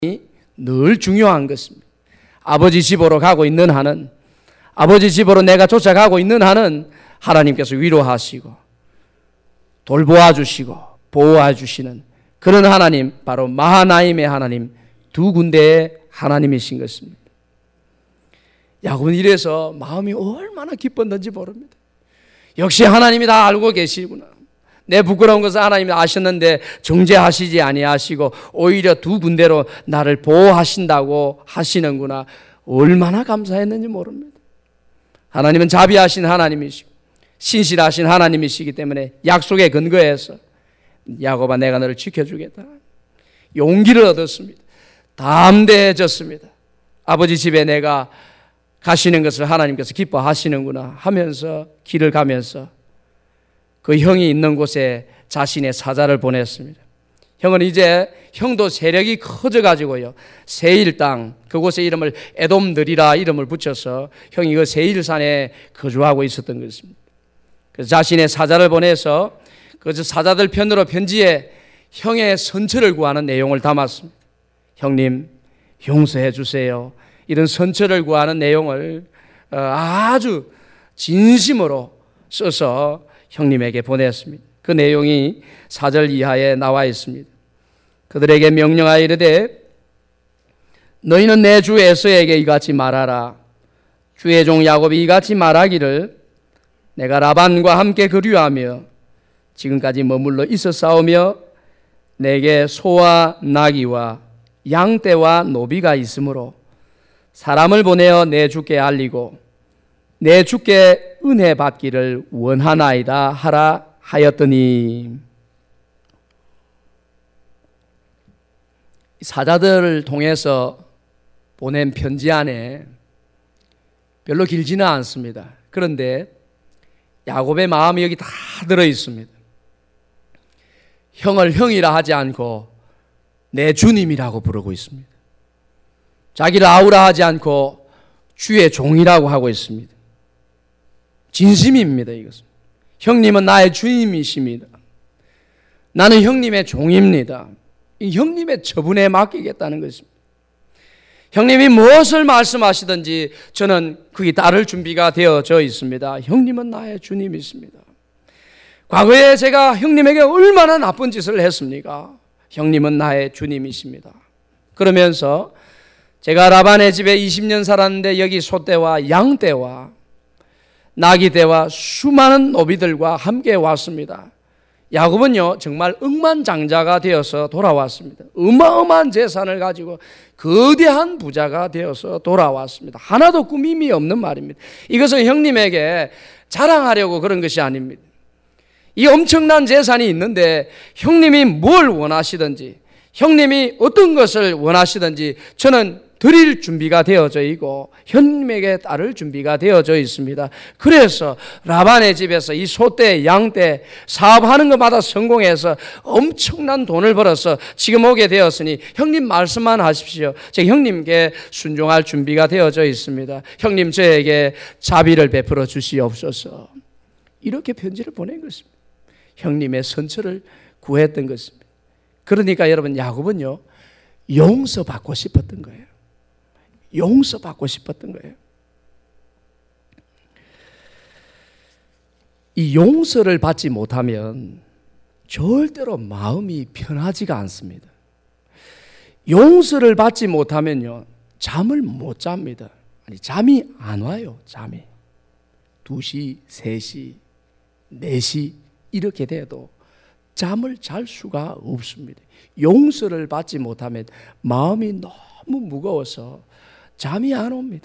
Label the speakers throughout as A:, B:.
A: 늘 중요한 것입니다. 아버지 집으로 가고 있는 한은, 아버지 집으로 내가 쫓아가고 있는 한은 하나님께서 위로하시고 돌보아 주시고 보호해 주시는 그런 하나님, 바로 마하나임의 하나님, 두 군데의 하나님이신 것입니다. 야곱은 이래서 마음이 얼마나 기뻤는지 모릅니다. 역시 하나님이 다 알고 계시구나. 내 부끄러운 것을 하나님이 아셨는데 정죄하시지 아니하시고 오히려 두 군데로 나를 보호하신다고 하시는구나. 얼마나 감사했는지 모릅니다. 하나님은 자비하신 하나님이시고 신실하신 하나님이시기 때문에 약속에 근거해서 야곱아, 내가 너를 지켜주겠다. 용기를 얻었습니다. 담대해졌습니다. 아버지 집에 내가 가시는 것을 하나님께서 기뻐하시는구나 하면서 길을 가면서 그 형이 있는 곳에 자신의 사자를 보냈습니다. 형은 이제 형도 세력이 커져가지고요, 세일 땅, 그곳의 이름을 에돔들이라 이름을 붙여서 형이 그 세일산에 거주하고 있었던 것입니다. 그래서 자신의 사자를 보내서 그 사자들 편으로 편지에 형의 선처를 구하는 내용을 담았습니다. 형님, 용서해 주세요. 이런 선처를 구하는 내용을 아주 진심으로 써서 형님에게 보냈습니다. 그 내용이 4절 이하에 나와 있습니다. 그들에게 명령하여 이르되 너희는 내 주 에서에게 이같이 말하라. 주의 종 야곱이 이같이 말하기를 내가 라반과 함께 거류하며 지금까지 머물러 있었사오며 내게 소와 나귀와 양떼와 노비가 있으므로 사람을 보내어 내 주께 알리고 내 주께 은혜 받기를 원하나이다 하라 하였더니, 사자들을 통해서 보낸 편지 안에 별로 길지는 않습니다. 그런데 야곱의 마음이 여기 다 들어 있습니다. 형을 형이라 하지 않고 내 주님이라고 부르고 있습니다. 자기를 아우라 하지 않고 주의 종이라고 하고 있습니다. 진심입니다. 이것은 형님은 나의 주님이십니다. 나는 형님의 종입니다. 이 형님의 처분에 맡기겠다는 것입니다. 형님이 무엇을 말씀하시든지 저는 그게 따를 준비가 되어져 있습니다. 형님은 나의 주님이십니다. 과거에 제가 형님에게 얼마나 나쁜 짓을 했습니까? 형님은 나의 주님이십니다. 그러면서 제가 라반의 집에 20년 살았는데 여기 소떼와 양떼와 나귀떼와 수많은 노비들과 함께 왔습니다. 야곱은요, 정말 억만장자가 되어서 돌아왔습니다. 어마어마한 재산을 가지고 거대한 부자가 되어서 돌아왔습니다. 하나도 꾸밈이 없는 말입니다. 이것은 형님에게 자랑하려고 그런 것이 아닙니다. 이 엄청난 재산이 있는데 형님이 뭘 원하시든지, 형님이 어떤 것을 원하시든지 저는 드릴 준비가 되어져 있고 형님에게 따를 준비가 되어져 있습니다. 그래서 라반의 집에서 이 소떼, 양떼 사업하는 것마다 성공해서 엄청난 돈을 벌어서 지금 오게 되었으니 형님 말씀만 하십시오. 제가 형님께 순종할 준비가 되어져 있습니다. 형님 저에게 자비를 베풀어 주시옵소서. 이렇게 편지를 보낸 것입니다. 형님의 선처를 구했던 것입니다. 그러니까 여러분, 야곱은요, 용서받고 싶었던 거예요. 용서받고 싶었던 거예요. 이 용서를 받지 못하면 절대로 마음이 편하지가 않습니다. 용서를 받지 못하면요, 잠을 못 잡니다. 아니, 잠이 안 와요. 잠이 2시, 3시, 4시 이렇게 돼도 잠을 잘 수가 없습니다. 용서를 받지 못하면 마음이 너무 무거워서 잠이 안 옵니다.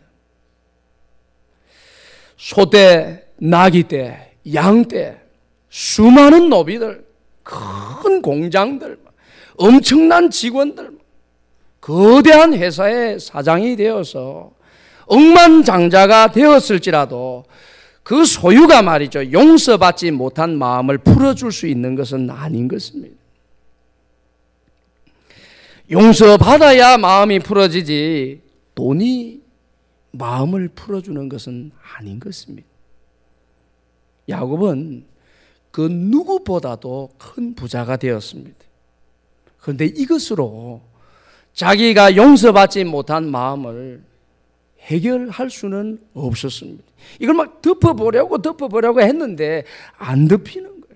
A: 소떼, 나귀떼, 양떼, 수많은 노비들, 큰 공장들, 엄청난 직원들, 거대한 회사의 사장이 되어서 억만장자가 되었을지라도 그 소유가 말이죠, 용서받지 못한 마음을 풀어줄 수 있는 것은 아닌 것입니다. 용서받아야 마음이 풀어지지 돈이 마음을 풀어주는 것은 아닌 것입니다. 야곱은 그 누구보다도 큰 부자가 되었습니다. 그런데 이것으로 자기가 용서받지 못한 마음을 해결할 수는 없었습니다. 이걸 막 덮어보려고 했는데 안 덮이는 거예요.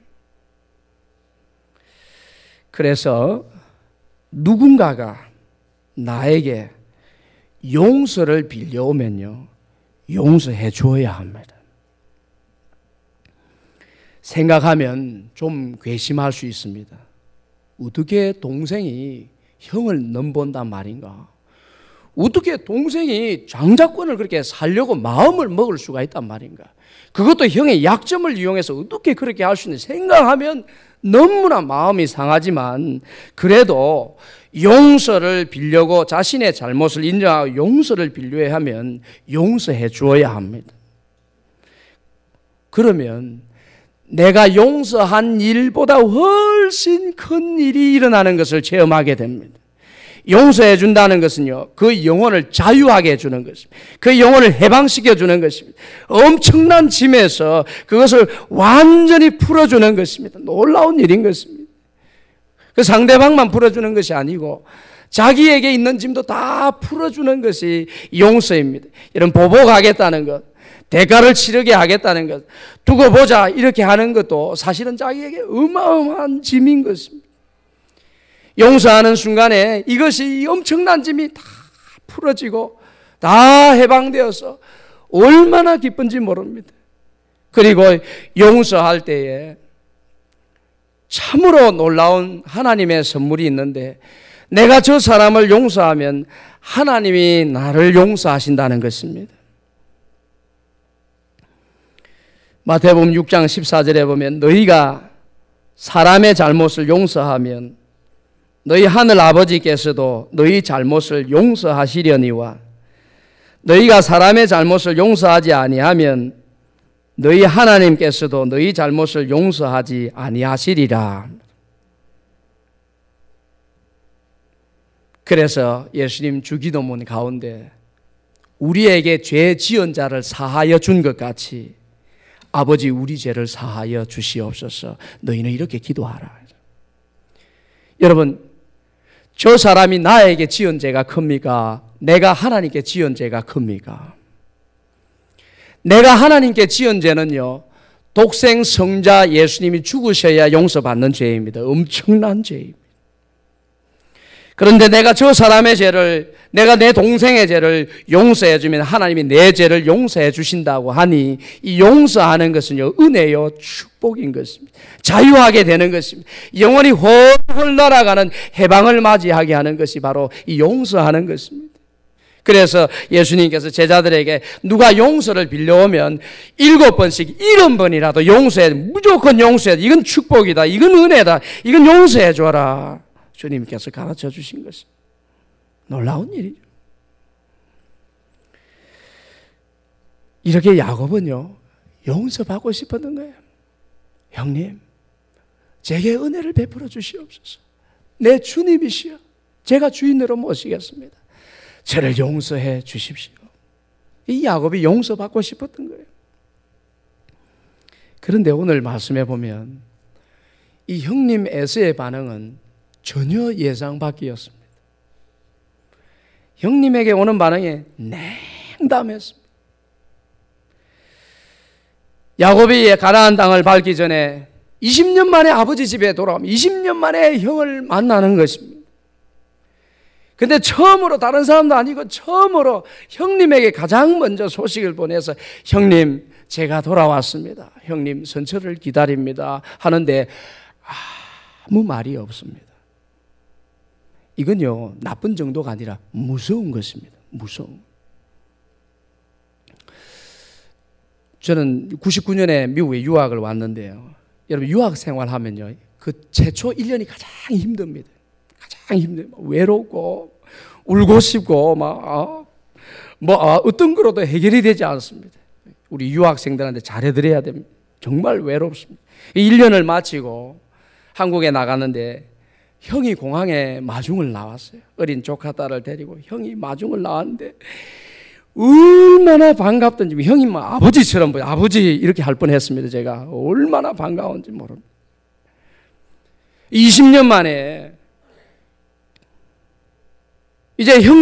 A: 그래서 누군가가 나에게 용서를 빌려오면요, 용서해 주어야 합니다. 생각하면 좀 괘씸할 수 있습니다. 어떻게 동생이 형을 넘본단 말인가? 어떻게 동생이 장자권을 그렇게 살려고 마음을 먹을 수가 있단 말인가? 그것도 형의 약점을 이용해서 어떻게 그렇게 할 수 있는지 생각하면 너무나 마음이 상하지만, 그래도 용서를 빌려고 자신의 잘못을 인정하고 용서를 빌려야 하면 용서해 주어야 합니다. 그러면 내가 용서한 일보다 훨씬 큰 일이 일어나는 것을 체험하게 됩니다. 용서해 준다는 것은요, 그 영혼을 자유하게 해주는 것입니다. 그 영혼을 해방시켜 주는 것입니다. 엄청난 짐에서 그것을 완전히 풀어주는 것입니다. 놀라운 일인 것입니다. 그 상대방만 풀어주는 것이 아니고 자기에게 있는 짐도 다 풀어주는 것이 용서입니다. 이런 보복하겠다는 것, 대가를 치르게 하겠다는 것, 두고 보자 이렇게 하는 것도 사실은 자기에게 어마어마한 짐인 것입니다. 용서하는 순간에 이것이 엄청난 짐이 다 풀어지고 다 해방되어서 얼마나 기쁜지 모릅니다. 그리고 용서할 때에 참으로 놀라운 하나님의 선물이 있는데, 내가 저 사람을 용서하면 하나님이 나를 용서하신다는 것입니다. 마태복음 6장 14절에 보면 너희가 사람의 잘못을 용서하면 너희 하늘 아버지께서도 너희 잘못을 용서하시려니와 너희가 사람의 잘못을 용서하지 아니하면 너희 하나님께서도 너희 잘못을 용서하지 아니하시리라. 그래서 예수님 주기도문 가운데 우리에게 죄 지은 자를 사하여 준 것 같이 아버지 우리 죄를 사하여 주시옵소서. 너희는 이렇게 기도하라. 여러분, 저 사람이 나에게 지은 죄가 큽니까? 내가 하나님께 지은 죄가 큽니까? 내가 하나님께 지은 죄는요, 독생 성자 예수님이 죽으셔야 용서받는 죄입니다. 엄청난 죄입니다. 그런데 내가 저 사람의 죄를, 내가 내 동생의 죄를 용서해 주면 하나님이 내 죄를 용서해 주신다고 하니, 이 용서하는 것은요, 은혜요, 축복인 것입니다. 자유하게 되는 것입니다. 영원히 훨훨 날아가는 해방을 맞이하게 하는 것이 바로 이 용서하는 것입니다. 그래서 예수님께서 제자들에게 누가 용서를 빌려오면 7번씩 70번이라도 용서해, 무조건 용서해. 이건 축복이다. 이건 은혜다. 이건 용서해 줘라. 주님께서 가르쳐 주신 것이 놀라운 일이죠. 이렇게 야곱은요, 용서받고 싶었던 거예요. 형님, 제게 은혜를 베풀어 주시옵소서. 내 주님이시여, 제가 주인으로 모시겠습니다. 저를 용서해 주십시오. 이 야곱이 용서받고 싶었던 거예요. 그런데 오늘 말씀해 보면 이 형님 에서의 반응은 전혀 예상 밖이었습니다. 형님에게 오는 반응이 냉담했습니다. 야곱이 가나안 땅을 밟기 전에 20년 만에 아버지 집에 돌아오면 20년 만에 형을 만나는 것입니다. 근데 처음으로, 다른 사람도 아니고 처음으로 형님에게 가장 먼저 소식을 보내서 형님, 제가 돌아왔습니다. 형님 선처를 기다립니다. 하는데 아무 말이 없습니다. 이건요, 나쁜 정도가 아니라 무서운 것입니다. 무서운. 저는 99년에 미국에 유학을 왔는데요. 여러분, 유학 생활하면요, 그 최초 1년이 가장 힘듭니다. 가장 힘들어요. 외롭고 울고 싶고 어떤 거로도 해결이 되지 않습니다. 우리 유학생들한테 잘해드려야 됩니다. 정말 외롭습니다. 1년을 마치고 한국에 나갔는데 형이 공항에 마중을 나왔어요. 어린 조카 딸을 데리고 형이 마중을 나왔는데 얼마나 반갑던지, 형이 아버지처럼, 아버지 이렇게 할 뻔했습니다. 제가 얼마나 반가운지 모릅니다. 20년 만에 이제 형